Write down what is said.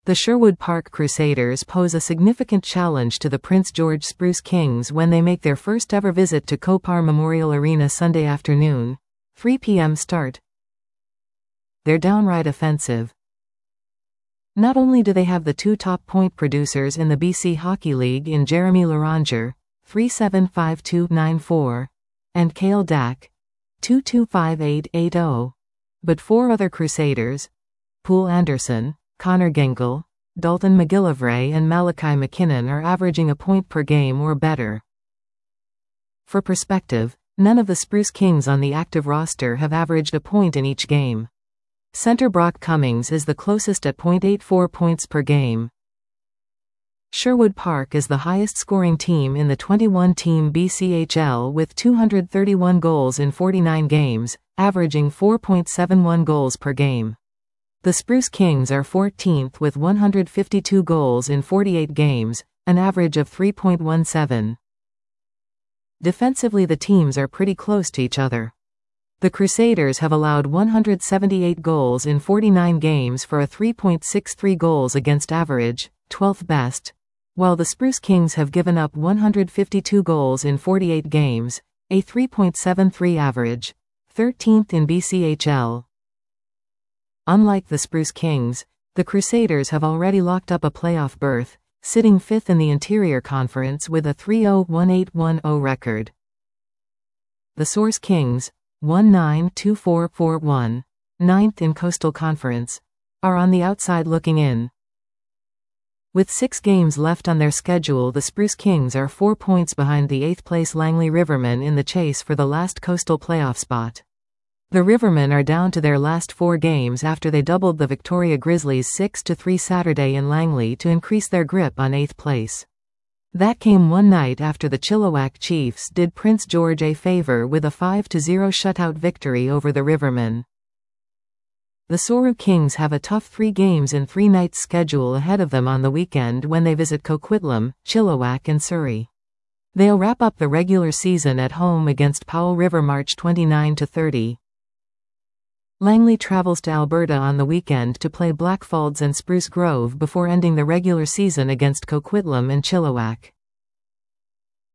The Sherwood Park Crusaders pose a significant challenge to the Prince George Spruce Kings when they make their first ever visit to Copar Memorial Arena Sunday afternoon, 3 p.m. start. They're downright offensive. Not only do they have the two top point producers in the BC Hockey League in Jeremy Laranger, 375294, and Cale Dack, 225880, but four other Crusaders, Poul Anderson, Connor Gengel, Dalton McGillivray and Malachi McKinnon are averaging a point per game or better. For perspective, none of the Spruce Kings on the active roster have averaged a point in each game. Center Brock Cummings is the closest at .84 points per game. Sherwood Park is the highest scoring team in the 21-team BCHL with 231 goals in 49 games, averaging 4.71 goals per game. The Spruce Kings are 14th with 152 goals in 48 games, an average of 3.17. Defensively, the teams are pretty close to each other. The Crusaders have allowed 178 goals in 49 games for a 3.63 goals against average, 12th best, while the Spruce Kings have given up 152 goals in 48 games, a 3.73 average, 13th in BCHL. Unlike the Spruce Kings, the Crusaders have already locked up a playoff berth, sitting 5th in the Interior Conference with a 3-0-1-8-1-0 record. The Source Kings, 192441, 9th in Coastal Conference, are on the outside looking in. With 6 games left on their schedule, the Spruce Kings are 4 points behind the 8th-place Langley Rivermen in the chase for the last Coastal playoff spot. The Rivermen are down to their last 4 games after they doubled the Victoria Grizzlies 6-3 Saturday in Langley to increase their grip on 8th place. That came one night after the Chilliwack Chiefs did Prince George a favor with a 5-0 shutout victory over the Rivermen. The Soru Kings have a tough 3 games in 3 nights schedule ahead of them on the weekend when they visit Coquitlam, Chilliwack and Surrey. They'll wrap up the regular season at home against Powell River March 29-30. Langley travels to Alberta on the weekend to play Blackfalds and Spruce Grove before ending the regular season against Coquitlam and Chilliwack.